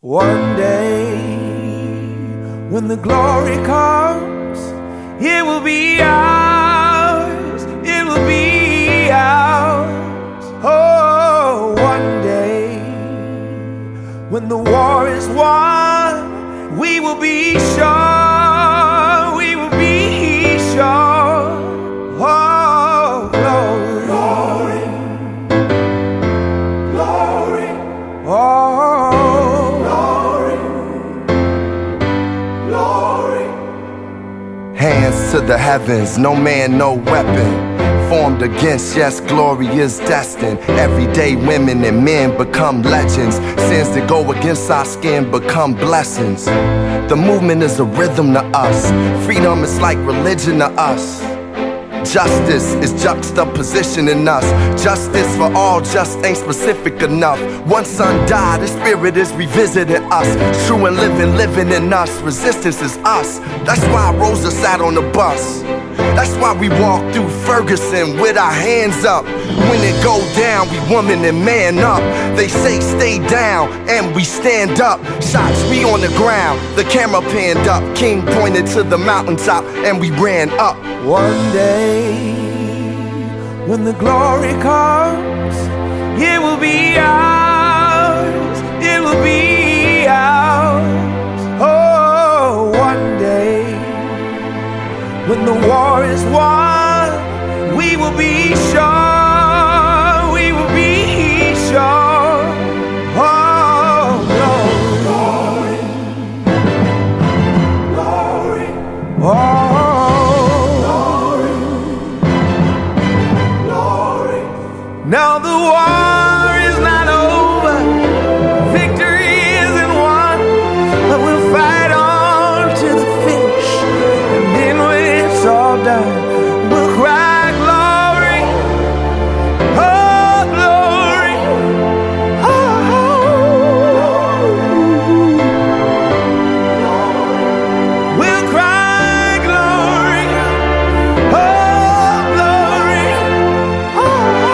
One day, when the glory comes, it will be ours, it will be ours. Oh, one day, when the war is won, we will be sure, we will be sure. Oh, glory, glory, glory. Oh, hands to the heavens, no man, no weapon formed against, yes, glory is destined. Everyday women and men become legends. Sins that go against our skin become blessings. The movement is a rhythm to us. Freedom is like religion to us. Justice is juxtaposition in us. Justice for all just ain't specific enough. One son died, his spirit is revisiting us. True and living in us. Resistance is us. That's why Rosa sat on the bus. That's why we walk through Ferguson with our hands up. When it go down, we woman and man up. They say stay down, and we stand up. Shots, we on the ground, the camera panned up. King pointed to the mountaintop, and we ran up. One day, when the glory comes, it will be ours, it will be ours. Oh, one day, when the war is won, we will be sure, we will be sure. Oh, glory, glory, glory. Oh. Now the war is not over, victory isn't won, but we'll fight on to the finish, and then when it's all done, we'll cry glory, oh glory, oh, we'll cry glory, oh glory, oh.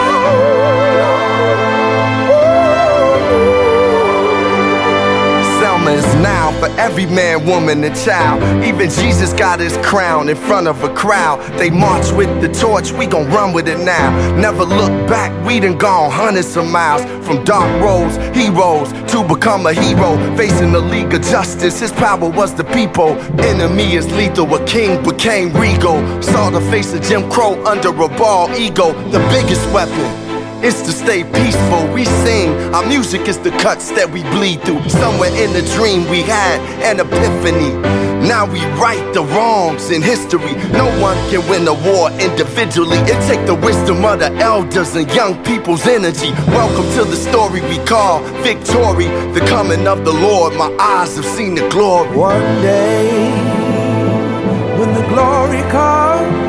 Is now for every man, woman, and child. Even Jesus got his crown in front of a crowd. They march with the torch, we gon' run with it now. Never look back, we done gone hundreds of miles. From dark roads, heroes, to become a hero. Facing the League of Justice, his power was the people. Enemy is lethal, a king became regal. Saw the face of Jim Crow under a bald ego. The biggest weapon is to stay peaceful. We sing, our music is the cuts that we bleed through. Somewhere in the dream we had an epiphany. Now we right the wrongs in history. No one can win a war individually. It take the wisdom of the elders and young people's energy. Welcome to the story we call victory. The coming of the Lord, my eyes have seen the glory. One day, when the glory comes,